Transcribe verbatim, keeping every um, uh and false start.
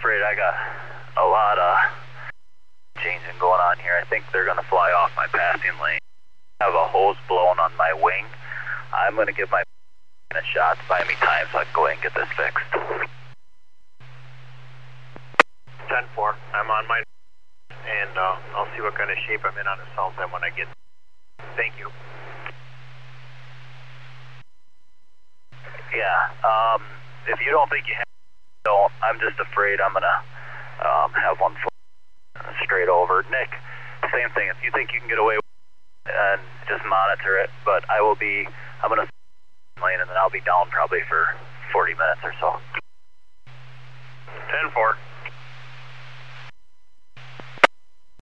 afraid I got a lot of changing going on here. I think they're going to fly off my passing lane. I have a hose blown on my wing. I'm going to give my a shot to buy me time so I can go ahead and get this fixed. ten four, I'm on my and uh, I'll see what kind of shape I'm in on the south end when I get. Thank you. Yeah, um, if you don't think you have, don't. I'm just afraid I'm going to um, have one foot straight over. Nick, same thing. If you think you can get away with it, and just monitor it, but I will be, I'm going to lane and then I'll be down probably for forty minutes or so. ten four.